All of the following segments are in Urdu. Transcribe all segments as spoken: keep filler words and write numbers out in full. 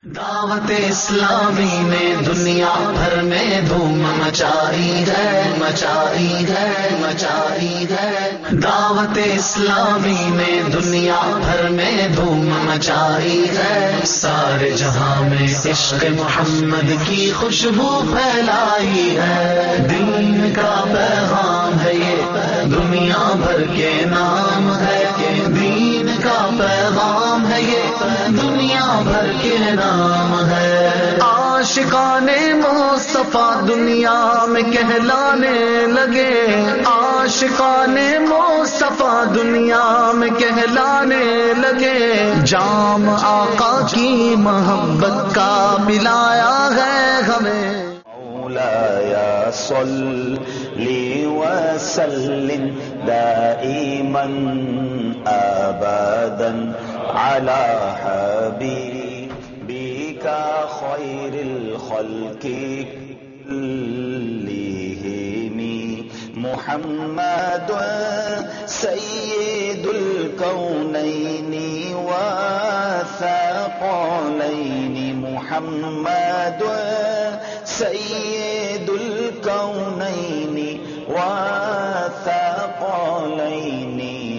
دعوت اسلامی نے دنیا بھر میں دھوم مچائی ہے مچائی ہے مچائی ہے دعوت اسلامی نے دنیا بھر میں دھوم مچائی ہے سارے جہاں میں عشق محمد کی خوشبو پھیلائی ہے دین کا پیغام ہے یہ دنیا بھر کے نام ہے دین کا پیغام ہے یہ دنیا بھر کے نام ہے عاشقان مصطفیٰ دنیا میں کہلانے لگے عاشقان مصطفیٰ دنیا میں کہلانے لگے جام آقا کی محبت کا پلایا ہے ہمیں مولایا صلی وسلم دائما ابدا علی حبیبک خیر الخلق كلهم محمد سید الکونین والثقلین محمد سید الکونین والثقلین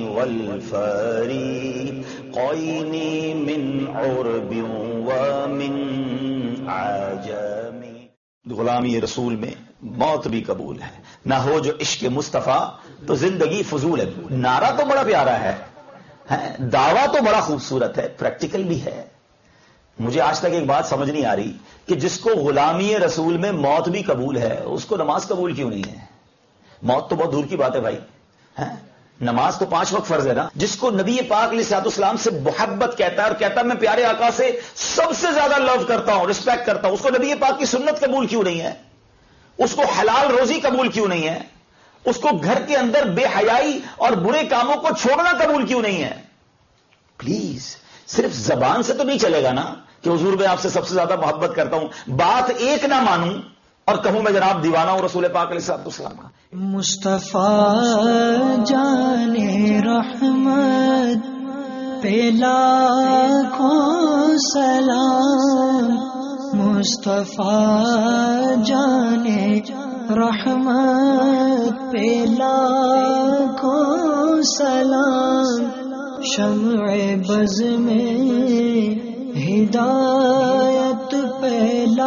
والفریقین من عرب ومن عجم. غلامی رسول میں موت بھی قبول ہے، نہ ہو جو عشق مصطفیٰ تو زندگی فضول ہے. نعرہ تو بڑا پیارا ہے، دعویٰ تو بڑا خوبصورت ہے، پریکٹیکل بھی ہے. مجھے آج تک ایک بات سمجھ نہیں آ رہی کہ جس کو غلامی رسول میں موت بھی قبول ہے اس کو نماز قبول کیوں نہیں ہے؟ موت تو بہت دور کی بات ہے بھائی، نماز تو پانچ وقت فرض ہے نا. جس کو نبی پاک علیہ الصلوۃ والسلام سے محبت کہتا ہے اور کہتا ہے میں پیارے آقا سے سب سے زیادہ لو کرتا ہوں، رسپیکٹ کرتا ہوں، اس کو نبی پاک کی سنت قبول کیوں نہیں ہے؟ اس کو حلال روزی قبول کیوں نہیں ہے؟ اس کو گھر کے اندر بے حیائی اور برے کاموں کو چھوڑنا قبول کیوں نہیں ہے؟ پلیز صرف زبان سے تو نہیں چلے گا نا کہ حضور میں آپ سے سب سے زیادہ محبت کرتا ہوں، بات ایک نہ مانوں اور کہوں میں جناب دیوانہ ہوں رسول پاک علیہ الصلوۃ والسلام کا. مصطفیٰ جان رحمت پہ لاکھوں سلام مصطفیٰ جان رحمت پہ لاکھوں سلام شمع بز میں ہدایت پہ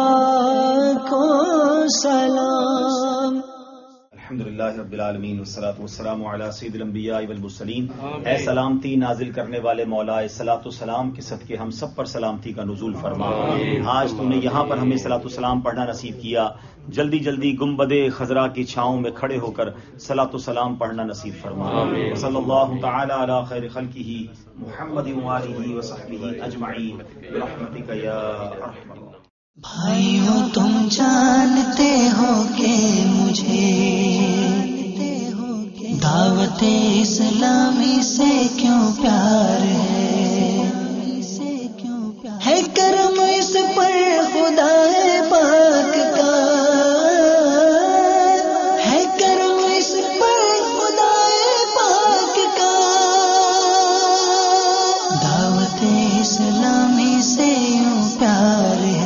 لاکھوں سلام. الحمدللہ رب العالمین والصلاۃ والسلام علی سید الانبیاء والمرسلین. اے سلامتی نازل کرنے والے مولا صلاۃ والسلام کے صدقے ہم سب پر سلامتی کا نزول فرما. آج تم نے یہاں پر ہمیں صلاۃ والسلام پڑھنا نصیب کیا، جلدی جلدی گنبد خضرا کی چھاؤں میں کھڑے ہو کر صلاۃ والسلام پڑھنا نصیب فرما. صلی اللہ تعالی علی خیر خلقہ محمد وآلہ وصحبہ اجمعین برحمتک یا ارحم الراحمین. بھائیوں تم جانتے ہو کہ مجھے دعوت اسلامی سے کیوں پیار ہے کرم اس پر خدا پاک کا ہے کرم اس پر خدا پاک کا دعوت اسلامی سے یوں پیار ہے.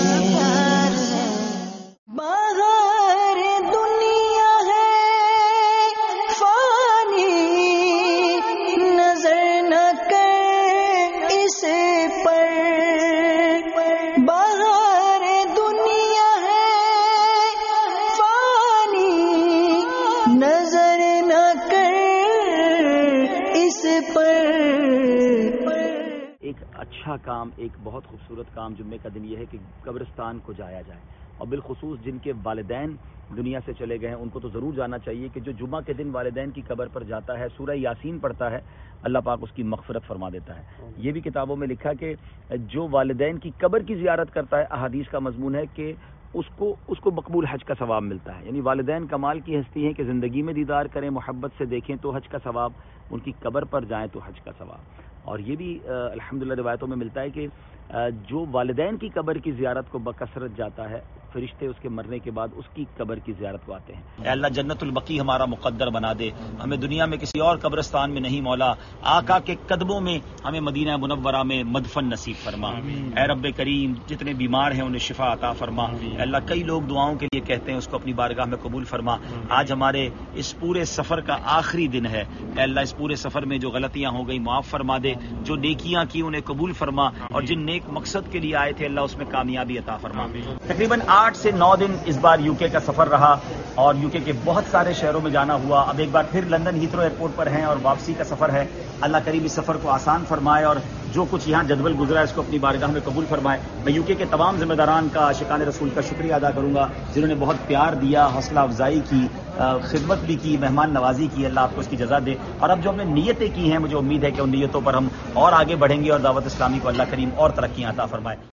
اچھا کام، ایک بہت خوبصورت کام جمعے کا دن یہ ہے کہ قبرستان کو جایا جائے، اور بالخصوص جن کے والدین دنیا سے چلے گئے ہیں ان کو تو ضرور جانا چاہیے کہ جو جمعہ کے دن والدین کی قبر پر جاتا ہے سورہ یاسین پڑھتا ہے اللہ پاک اس کی مغفرت فرما دیتا ہے. یہ بھی کتابوں میں لکھا کہ جو والدین کی قبر کی زیارت کرتا ہے احادیث کا مضمون ہے کہ اس کو اس کو مقبول حج کا ثواب ملتا ہے. یعنی والدین کمال کی ہستی ہیں کہ زندگی میں دیدار کریں، محبت سے دیکھیں تو حج کا ثواب، ان کی قبر پر جائیں تو حج کا ثواب. اور یہ بھی الحمدللہ روایتوں میں ملتا ہے کہ جو والدین کی قبر کی زیارت کو بکثرت جاتا ہے فرشتے اس کے مرنے کے بعد اس کی قبر کی زیارت کو آتے ہیں۔ اے اللہ جنت البقیع ہمارا مقدر بنا دے، ہمیں دنیا میں کسی اور قبرستان میں نہیں مولا، آقا کے قدموں میں ہمیں مدینہ منورہ میں مدفن نصیب فرما۔ اے رب کریم جتنے بیمار ہیں انہیں شفا عطا فرما۔ اے اللہ کئی لوگ دعاؤں کے لیے کہتے ہیں، اس کو اپنی بارگاہ میں قبول فرما۔ آج ہمارے اس پورے سفر کا آخری دن ہے، اے اللہ اس پورے سفر میں جو غلطیاں ہو گئی معاف فرما دے، جو نیکیاں کی انہیں قبول فرما، اور جن نیک مقصد کے لیے آئے تھے اللہ اس میں کامیابی عطا فرما۔ تقریباً آٹھ سے نو دن اس بار یو کے کا سفر رہا، اور یو کے کے بہت سارے شہروں میں جانا ہوا۔ اب ایک بار پھر لندن ہیتھرو ایئرپورٹ پر ہیں اور واپسی کا سفر ہے۔ اللہ کریم اس سفر کو آسان فرمائے، اور جو کچھ یہاں جدول گزرا ہے اس کو اپنی بارگاہ میں قبول فرمائے۔ میں یو کے کے تمام ذمہ داران کا، عاشقان رسول کا شکریہ ادا کروں گا جنہوں نے بہت پیار دیا، حوصلہ افزائی کی، خدمت بھی کی، مہمان نوازی کی۔ اللہ آپ کو اس کی جزا دے، اور اب جو ہم نے نیتیں کی ہیں مجھے امید ہے کہ ان نیتوں پر ہم اور آگے بڑھیں گے، اور دعوت اسلامی کو اللہ کریم اور ترقیاں عطا فرمائے۔